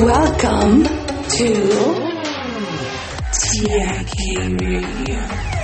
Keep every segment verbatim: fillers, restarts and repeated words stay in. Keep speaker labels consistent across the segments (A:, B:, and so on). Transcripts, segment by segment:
A: Welcome to T I K Radio.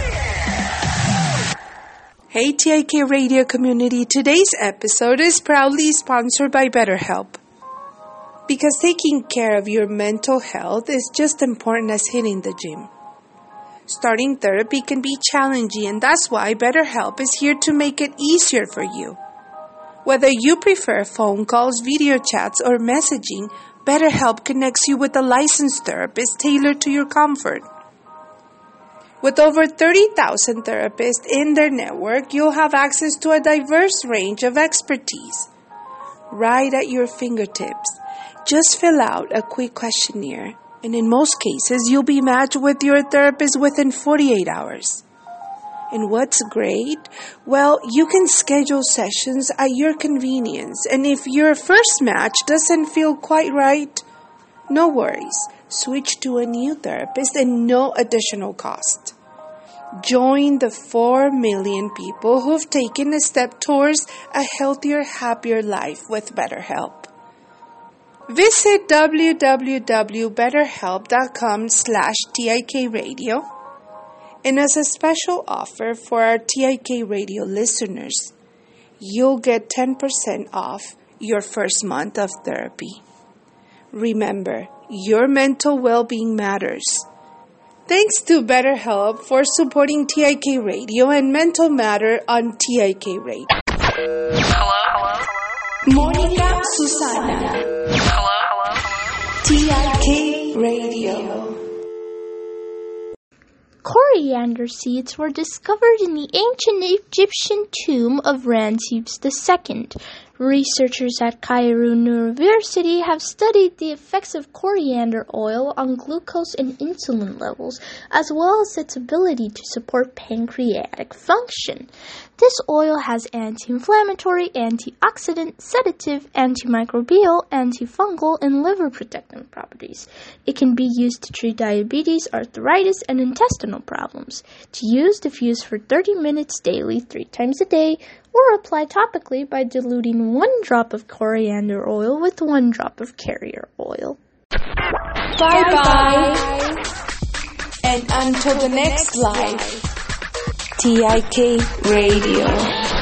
A: Hey T I K Radio community, today's episode is proudly sponsored by BetterHelp. Because taking care of your mental health is just important as hitting the gym. Starting therapy can be challenging, and that's why BetterHelp is here to make it easier for you. Whether you prefer phone calls, video chats, or messaging, BetterHelp connects you with a licensed therapist tailored to your comfort. With over thirty thousand therapists in their network, you'll have access to a diverse range of expertise right at your fingertips. Just fill out a quick questionnaire, and in most cases, you'll be matched with your therapist within forty-eight hours. And what's great? Well, you can schedule sessions at your convenience, and if your first match doesn't feel quite right, no worries. Switch to a new therapist at no additional cost. Join the four million people who've taken a step towards a healthier, happier life with BetterHelp. Visit www.betterhelp.com slash TIK Radio. And as a special offer for our T I K Radio listeners, you'll get ten percent off your first month of therapy. Remember, your mental well-being matters. Thanks to BetterHelp for supporting T I K Radio and Mental Matter on T I K Radio.
B: Hello? Hello?
A: Monica Susana.
B: Hello? Hello?
A: T I K Radio.
C: Coriander seeds were discovered in the ancient Egyptian tomb of Ramses the Second. Researchers at Cairo University have studied the effects of coriander oil on glucose and insulin levels, as well as its ability to support pancreatic function. This oil has anti-inflammatory, antioxidant, sedative, antimicrobial, antifungal, and liver protective properties. It can be used to treat diabetes, arthritis, and intestinal problems. To use, diffuse for thirty minutes daily, three times a day, or apply topically by diluting one drop of coriander oil with one drop of carrier oil.
A: Bye-bye. And until the next live, T I K Radio.